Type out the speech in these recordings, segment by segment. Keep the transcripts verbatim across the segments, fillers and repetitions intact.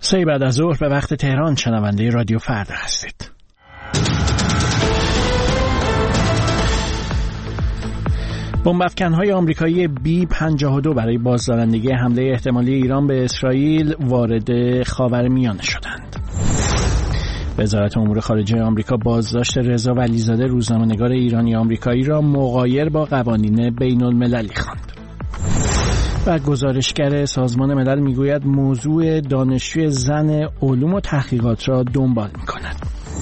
سه بعد از ظهر به وقت تهران شنونده رادیو فردا هستید. بمب‌افکن‌های آمریکایی بی پنجاه و دو برای بازدارندگی حمله احتمالی ایران به اسرائیل وارد خاورمیانه شدند. وزارت امور خارجه آمریکا بازداشت رضا ولیزاده روزنامه‌نگار ایرانی آمریکایی را مغایر با قوانین بین‌المللی خواند. و گزارشگر سازمان ملل میگوید موضوع دانشجوی زن علوم و تحقیقات را دنبال می‌کند.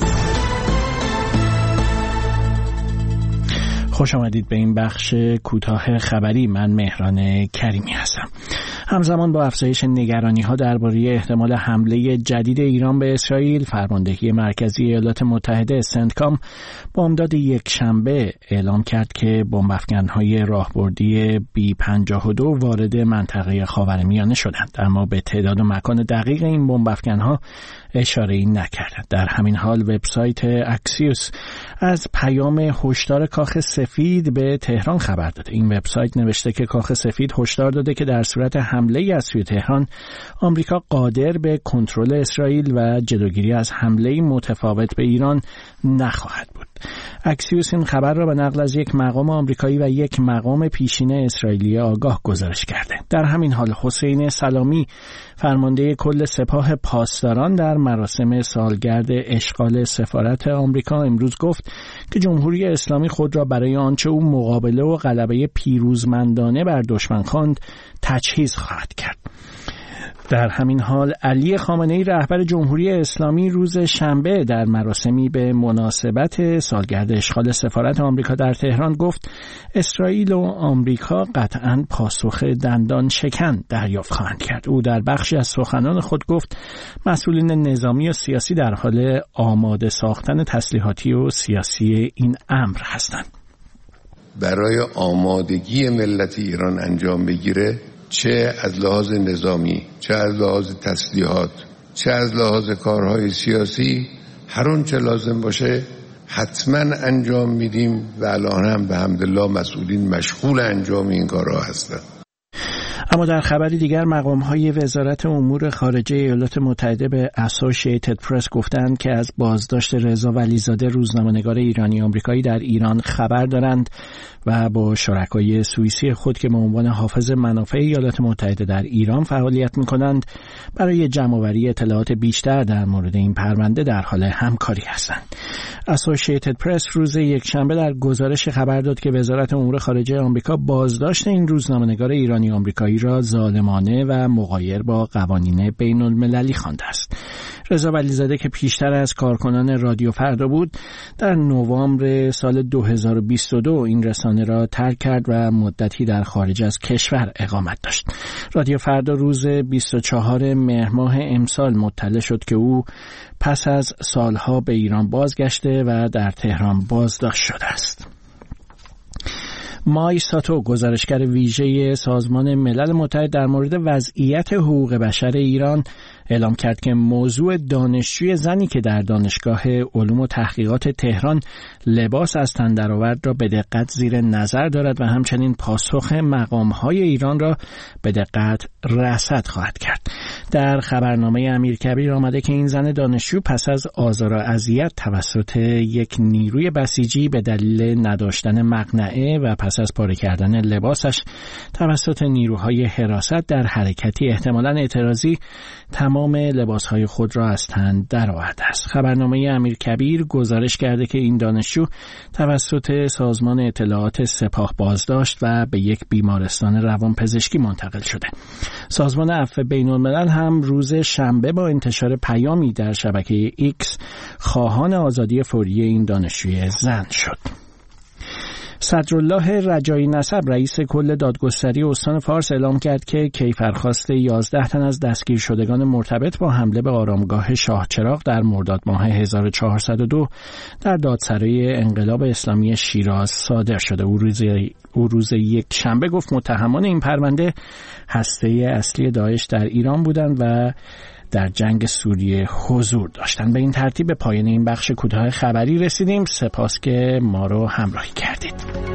خوش آمدید به این بخش کوتاه خبری. من مهران کریمی هستم. همزمان با افزایش نگرانی‌ها درباره احتمال حمله جدید ایران به اسرائیل، فرماندهی مرکزی ایالات متحده سنتکام بامداد یک شنبه اعلام کرد که بمب‌افکن‌های راهبردی بی پنجاه و دو وارد منطقه خاورمیانه شدند، اما به تعداد و مکان دقیق این بمب‌افکن‌ها اشاره‌ای نکرد. در همین حال وبسایت اکسیوس از پیام هشدار کاخ سفید به تهران خبر داده. این وبسایت نوشته که کاخ سفید هشدار داده که در صورت حمله از سوی تهران، آمریکا قادر به کنترل اسرائیل و جلوگیری از حمله متفاوت به ایران نخواهد بود. اکسیوس این خبر را به نقل از یک مقام آمریکایی و یک مقام پیشین اسرائیلی آگاه گزارش کرده. در همین حال حسین سلامی، فرمانده کل سپاه پاسداران، در مراسم سالگرد اشغال سفارت آمریکا امروز گفت که جمهوری اسلامی خود را برای آنچه او مقابله و غلبه پیروزمندانه بر دشمن خواند تجهیز خواهد کرد. در همین حال علی خامنه‌ای، رهبر جمهوری اسلامی، روز شنبه در مراسمی به مناسبت سالگرد اشغال سفارت آمریکا در تهران گفت اسرائیل و آمریکا قطعاً پاسخ دندان شکن دریافت خواهند کرد. او در بخشی از سخنان خود گفت مسئولین نظامی و سیاسی در حال آماده ساختن تسلیحاتی و سیاسی این امر هستند. برای آمادگی ملت ایران انجام بگیره، چه از لحاظ نظامی، چه از لحاظ تسلیحات، چه از لحاظ کارهای سیاسی، هر اون چه لازم باشه حتما انجام میدیم و الان هم به حمدالله مسئولین مشغول انجام این کارها هستند. اما در خبری دیگر، مقام‌های وزارت امور خارجه ایالات متحده به اسوسییتد پرس گفتند که از بازداشت رضا ولیزاده روزنامه‌نگار ایرانی آمریکایی در ایران خبر دارند و با شرکای سوئیسی خود که به عنوان حافظ منافع ایالات متحده در ایران فعالیت می‌کنند برای جمع‌آوری اطلاعات بیشتر در مورد این پرونده در حال همکاری هستند. اسوسییتد پرس روز یکشنبه در گزارش خبر داد که وزارت امور خارجه آمریکا بازداشت این روزنامه‌نگار ایرانی آمریکایی را ظالمانه و مغایر با قوانین بین‌المللی خوانده است. رضا ولیزاده که پیشتر از کارکنان رادیو فردا بود، در نوامبر سال دو هزار و بیست و دو این رسانه را ترک کرد و مدتی در خارج از کشور اقامت داشت. رادیو فردا روز بیست و چهارم مهر ماه امسال مطلع شد که او پس از سالها به ایران بازگشته و در تهران بازداشت شده است. مای ساتو، گزارشگر ویژه سازمان ملل متحد در مورد وضعیت حقوق بشر ایران، اعلام کرد که موضوع دانشجوی زنی که در دانشگاه علوم و تحقیقات تهران لباس از تن درآورد را به دقت زیر نظر دارد و همچنین پاسخ مقام‌های ایران را به دقت رصد خواهد کرد. در خبرنامه امیرکبیر آمده که این زن دانشجو پس از آزار و اذیت توسط یک نیروی بسیجی به دلیل نداشتن مقنعه و پس از پاره کردن لباسش توسط نیروهای حراست در حرکتی احتمالاً اعتراضی تمام لباسهای خود را از تن درآورده است. خبرنامه امیرکبیر گزارش کرده که این دانشجو توسط سازمان اطلاعات سپاه بازداشت و به یک بیمارستان روانپزشکی منتقل شده. سازمان عفو بین‌الملل هم روز شنبه با انتشار پیامی در شبکه ایکس خواهان آزادی فوری این دانشجوی زن شد. صدرالله رجایی نسب، رئیس کل دادگستری استان فارس، اعلام کرد که کیفرخواست یازده تن از دستگیر شدگان مرتبط با حمله به آرامگاه شاهچراغ در مرداد ماه هزار و چهارصد و دو در دادسرای انقلاب اسلامی شیراز صادر شده. او روز او روز یک شنبه گفت متهمان این پرونده هسته اصلی داعش در ایران بودند و در جنگ سوریه حضور داشتند. به این ترتیب به پایان این بخش کوتاه خبری رسیدیم. سپاس که ما رو همراهی کردید.